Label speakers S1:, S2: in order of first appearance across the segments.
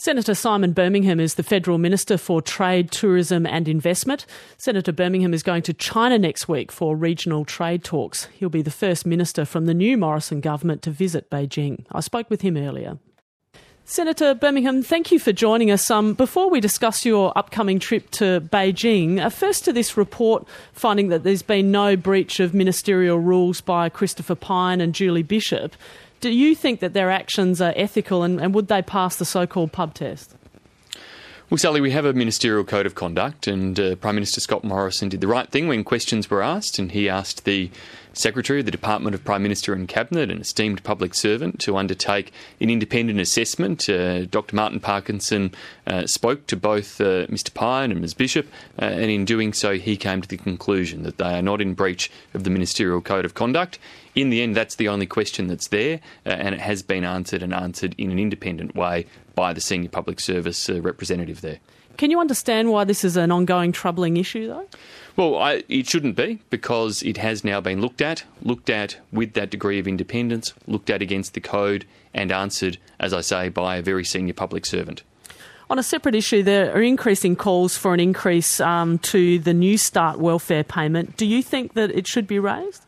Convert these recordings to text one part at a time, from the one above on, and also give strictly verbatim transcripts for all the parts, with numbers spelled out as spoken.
S1: Senator Simon Birmingham is the Federal Minister for Trade, Tourism and Investment. Senator Birmingham is going to China next week for regional trade talks. He'll be the first minister from the new Morrison government to visit Beijing. I spoke with him earlier. Senator Birmingham, thank you for joining us. Um, before we discuss your upcoming trip to Beijing, uh, first to this report finding that there's been no breach of ministerial rules by Christopher Pyne and Julie Bishop. Do you think that their actions are ethical and, and would they pass the so-called pub test?
S2: Well, Sally, we have a ministerial code of conduct, and uh, Prime Minister Scott Morrison did the right thing when questions were asked, and he asked the Secretary of the Department of Prime Minister and Cabinet, an esteemed public servant, to undertake an independent assessment. Uh, Doctor Martin Parkinson uh, spoke to both uh, Mister Pyne and Miz Bishop, uh, and in doing so he came to the conclusion that they are not in breach of the ministerial code of conduct. In the end, that's the only question that's there, uh, and it has been answered and answered in an independent way by the senior public service uh, representative there.
S1: Can you understand why this is an ongoing troubling issue, though?
S2: Well, I, it shouldn't be, because it has now been looked at, looked at with that degree of independence, looked at against the code and answered, as I say, by a very senior public servant.
S1: On a separate issue, there are increasing calls for an increase um, to the New Start welfare payment. Do you think that it should be raised?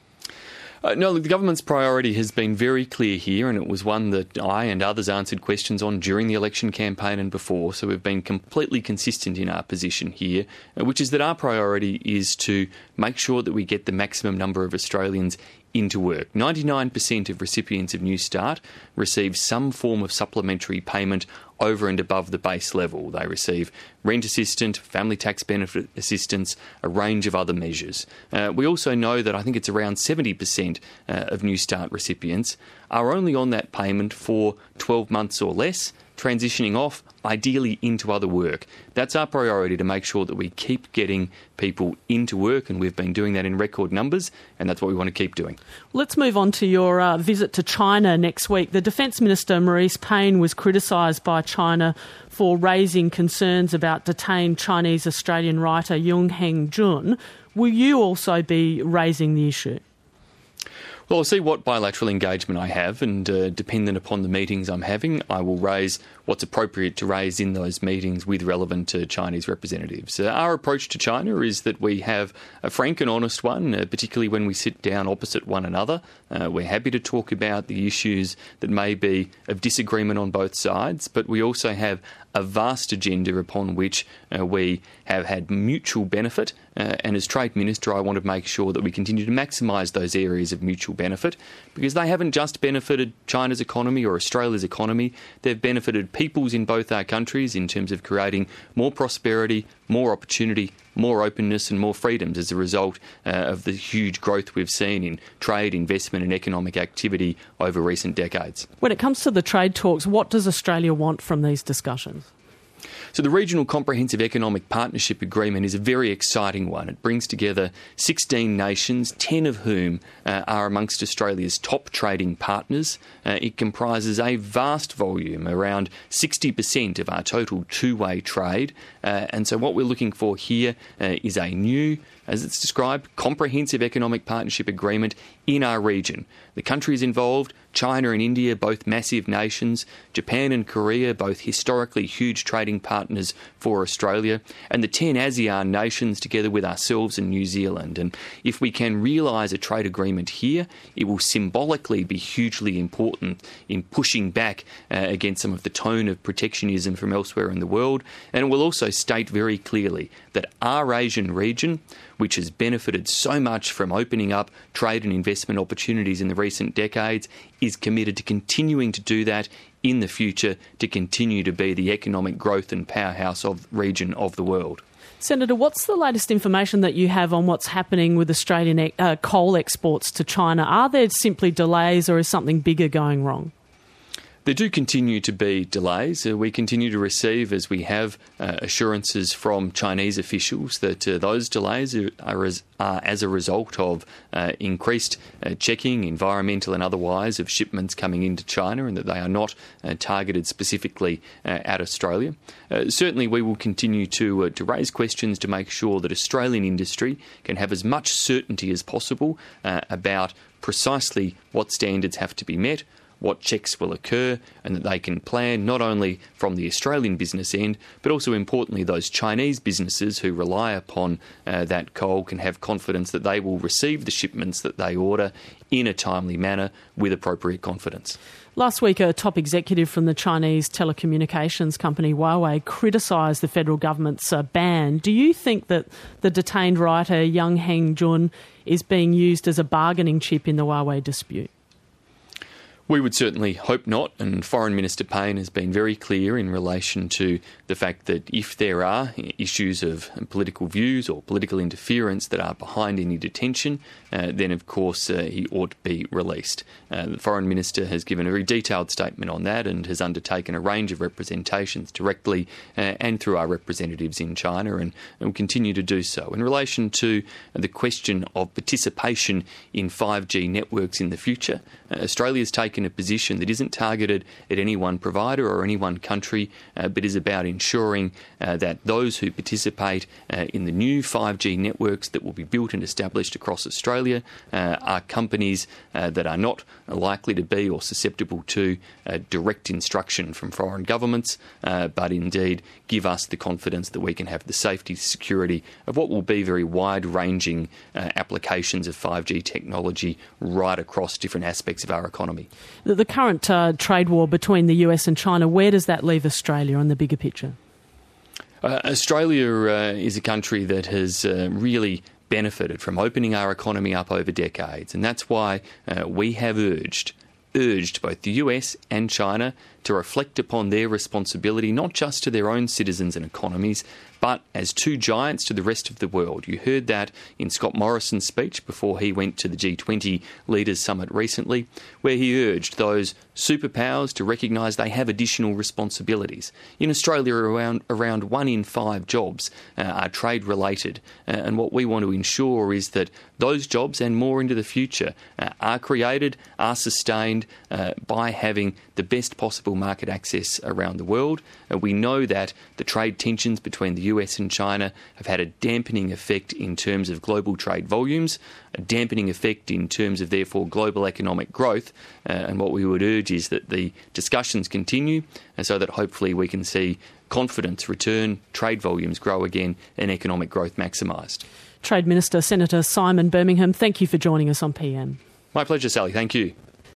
S2: Uh, no, look, the government's priority has been very clear here, and it was one that I and others answered questions on during the election campaign and before, so we've been completely consistent in our position here, uh, which is that our priority is to make sure that we get the maximum number of Australians into work. ninety-nine percent of recipients of New Start receive some form of supplementary payment over and above the base level. They receive rent assistance, family tax benefit assistance, a range of other measures. Uh, we also know that I think it's around seventy percent uh, of New Start recipients are only on that payment for twelve months or less, transitioning off, ideally into other work. That's our priority, to make sure that we keep getting people into work, and we've been doing that in record numbers, and that's what we want to keep doing.
S1: Let's move on to your uh, visit to China next week. The Defence Minister, Marise Payne, was criticised by China for raising concerns about detained Chinese-Australian writer Yung Heng Jun. Will you also be raising the issue?
S2: Well, I'll see what bilateral engagement I have, and uh, dependent upon the meetings I'm having, I will raise what's appropriate to raise in those meetings with relevant uh, Chinese representatives. Uh, our approach to China is that we have a frank and honest one, uh, particularly when we sit down opposite one another. Uh, we're happy to talk about the issues that may be of disagreement on both sides, but we also have a vast agenda upon which uh, we have had mutual benefit, uh, and as Trade Minister I want to make sure that we continue to maximise those areas of mutual benefit, because they haven't just benefited China's economy or Australia's economy, they've benefited peoples in both our countries in terms of creating more prosperity, more opportunity, more openness and more freedoms as a result uh, of the huge growth we've seen in trade, investment and economic activity over recent decades.
S1: When it comes to the trade talks, what does Australia want from these discussions?
S2: So the Regional Comprehensive Economic Partnership Agreement is a very exciting one. It brings together sixteen nations, ten of whom uh, are amongst Australia's top trading partners. Uh, it comprises a vast volume, around sixty percent of our total two-way trade. Uh, and so what we're looking for here uh, is a new, as it's described, comprehensive economic partnership agreement in our region. The countries involved, China and India, both massive nations, Japan and Korea, both historically huge trading partners for Australia, and the ten ASEAN nations together with ourselves and New Zealand. And if we can realise a trade agreement here, it will symbolically be hugely important in pushing back uh, against some of the tone of protectionism from elsewhere in the world. And it will also state very clearly that our Asian region, which has benefited so much from opening up trade and investment opportunities in the recent decades, is committed to continuing to do that in the future, to continue to be the economic growth and powerhouse of region of the world.
S1: Senator, what's the latest information that you have on what's happening with Australian uh, coal exports to China? Are there simply delays, or is something bigger going wrong?
S2: There do continue to be delays. Uh, we continue to receive, as we have, uh, assurances from Chinese officials that uh, those delays are, are, as, are as a result of uh, increased uh, checking, environmental and otherwise, of shipments coming into China, and that they are not uh, targeted specifically uh, at Australia. Uh, certainly we will continue to, uh, to raise questions to make sure that Australian industry can have as much certainty as possible uh, about precisely what standards have to be met, what checks will occur, and that they can plan not only from the Australian business end, but also importantly those Chinese businesses who rely upon uh, that coal can have confidence that they will receive the shipments that they order in a timely manner with appropriate confidence.
S1: Last week, a top executive from the Chinese telecommunications company Huawei criticised the federal government's uh, ban. Do you think that the detained writer Yang Hengjun is being used as a bargaining chip in the Huawei dispute?
S2: We would certainly hope not, and Foreign Minister Payne has been very clear in relation to the fact that if there are issues of political views or political interference that are behind any detention, uh, then of course uh, he ought to be released. Uh, the Foreign Minister has given a very detailed statement on that and has undertaken a range of representations directly uh, and through our representatives in China, and, and will continue to do so. In relation to the question of participation in five G networks in the future, uh, Australia has taken a position that isn't targeted at any one provider or any one country, uh, but is about ensuring uh, that those who participate uh, in the new five G networks that will be built and established across Australia uh, are companies uh, that are not likely to be or susceptible to uh, direct instruction from foreign governments, uh, but indeed give us the confidence that we can have the safety, security of what will be very wide-ranging uh, applications of five G technology right across different aspects of our economy.
S1: The, the current uh, trade war between the U S and China, where does that leave Australia on the bigger picture?
S2: Uh, Australia uh, is a country that has uh, really benefited from opening our economy up over decades, and that's why uh, we have urged urged both the U S and China to reflect upon their responsibility, not just to their own citizens and economies, but as two giants to the rest of the world. You heard that in Scott Morrison's speech before he went to the G twenty Leaders Summit recently, where he urged those superpowers to recognise they have additional responsibilities. In Australia, around around one in five jobs uh, are trade-related, uh, and what we want to ensure is that those jobs and more into the future uh, are created, are sustained uh, by having the best possible market access around the world. Uh, we know that the trade tensions between the U S and China have had a dampening effect in terms of global trade volumes, a dampening effect in terms of, therefore, global economic growth. Uh, and what we would urge is that the discussions continue, and so that hopefully we can see confidence return, trade volumes grow again, and economic growth maximised.
S1: Trade Minister Senator Simon Birmingham, thank you for joining us on P M.
S2: My pleasure, Sally. Thank you.